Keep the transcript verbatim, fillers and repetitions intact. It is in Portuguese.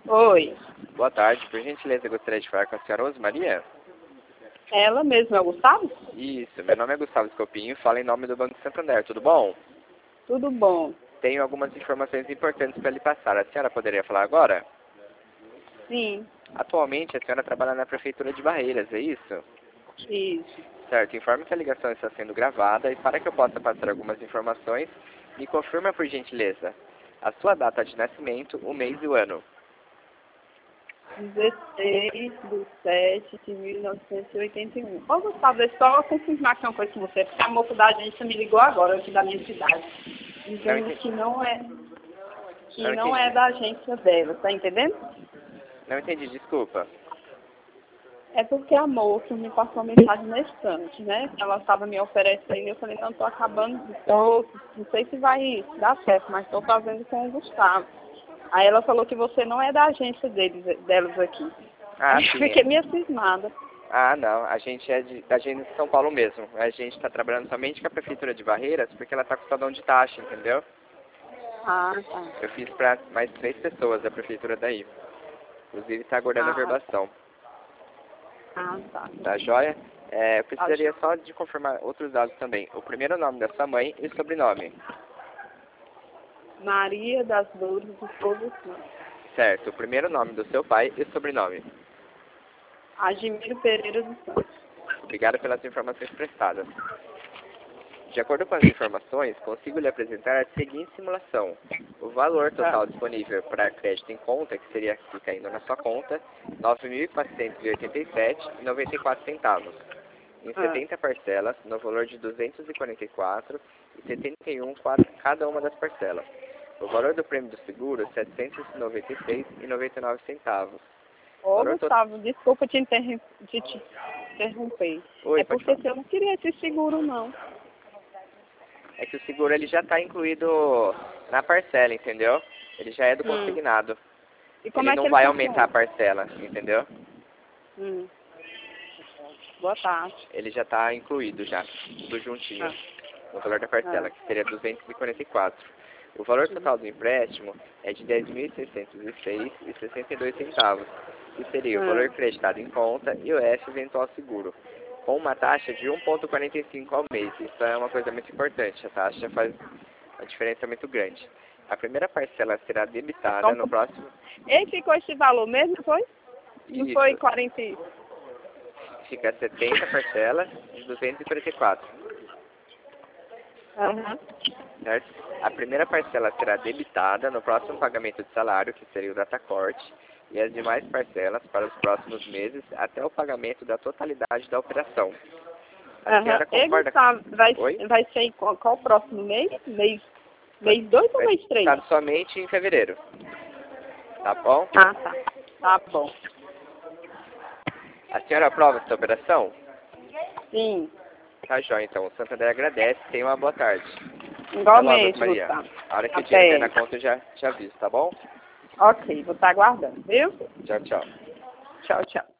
Oi, Boa tarde, por gentileza, eu gostaria de falar com a senhora Osmaria? ela mesma é o Gustavo? Isso, meu nome é Gustavo Escopinho, falo em nome do Banco Santander, tudo bom? Tudo bom? Tenho algumas informações importantes para lhe passar, a senhora poderia falar agora? Sim, Atualmente, a senhora trabalha na Prefeitura de Barreiras, é isso? isso. Certo, informe que a ligação está sendo gravada e para que eu possa passar algumas informações, me confirma por gentileza a sua data de nascimento, o mês e o ano. dezesseis de sete de mil novecentos e oitenta e um. Ô, Gustavo, deixa eu só confirmar aqui uma coisa com você, porque a moça da agência me ligou agora, aqui da minha cidade, Não dizendo entendi. que não é, que Não não é entendi. da agência dela, tá entendendo? Não entendi, desculpa. É porque a moça me passou uma mensagem nesse instante, né? Ela estava me oferecendo, eu falei, não, tô acabando, tô, não sei se vai dar certo, mas estou fazendo com o Gustavo. Aí ela falou que você não é da agência deles, delas aqui. Ah, Aí eu sim. fiquei meio cismada. Ah, não, a gente é de, da agência de São Paulo mesmo. A gente está trabalhando somente com a Prefeitura de Barreiras porque ela está com saudão de taxa, entendeu? Ah, tá. Eu fiz para mais três pessoas da Prefeitura daí. Inclusive está aguardando a Ah, verbação. ah, tá. Tá joia? É, eu Tá, precisaria só de confirmar outros dados também. O primeiro nome da sua mãe e o sobrenome. Maria das Dores de Fogo Santos. Certo, o primeiro nome do seu pai e o sobrenome. Admiro Pereira dos Santos. Obrigado pelas informações prestadas. De acordo com as informações, consigo lhe apresentar a seguinte simulação. O valor total disponível para crédito em conta, que seria aqui caindo na sua conta, nove mil quatrocentos e oitenta e sete reais e noventa e quatro centavos. Em Ah, setenta parcelas, no valor de duzentos e quarenta e quatro reais e setenta e um centavos cada uma das parcelas. O valor do prêmio do seguro, setecentos e noventa e seis reais e noventa e nove centavos. ô, Valor to... Gustavo, desculpa te, interrom- de te interromper. Oi, É pode porque falar. eu não queria esse seguro, não. É que o seguro ele já está incluído na parcela, entendeu? Ele já é do Hum. consignado. E como Ele é que não ele vai aumentar a funciona? parcela, entendeu? Hum. Boa tarde. Ele já está incluído já, tudo juntinho, Ah, no valor da ah. parcela, que seria duzentos e quarenta e quatro. O valor total do empréstimo é de dez mil seiscentos e seis reais e sessenta e dois centavos, que seria o valor Ah. creditado em conta e o resto eventual seguro, com uma taxa de um vírgula quarenta e cinco ao mês. Isso é uma coisa muito importante, a taxa faz uma diferença muito grande. A primeira parcela será debitada Então, no próximo... ele ficou esse valor mesmo, foi? Não foi Isso, quarenta e... fica setenta parcelas de duzentos e quarenta e quatro. Aham. Certo? A primeira parcela será debitada no próximo pagamento de salário, que seria o datacorte, e as demais parcelas para os próximos meses até o pagamento da totalidade da operação. A Aham. senhora E, concorda? Gustavo, vai, Oi? vai ser em qual, qual o próximo mês? Mês, mês dois ou Vai mês três? estar somente em fevereiro. Tá bom? Ah, tá. Tá bom. A senhora aprova essa operação? Sim. Tá jóia, então. O Santander agradece. Tenha uma boa tarde. Até logo, Igualmente, Maria. Gustavo. A hora que o dinheiro cair Até. na conta eu já, já aviso, tá bom? Ok, vou estar aguardando, viu? Tchau, tchau. Tchau, tchau.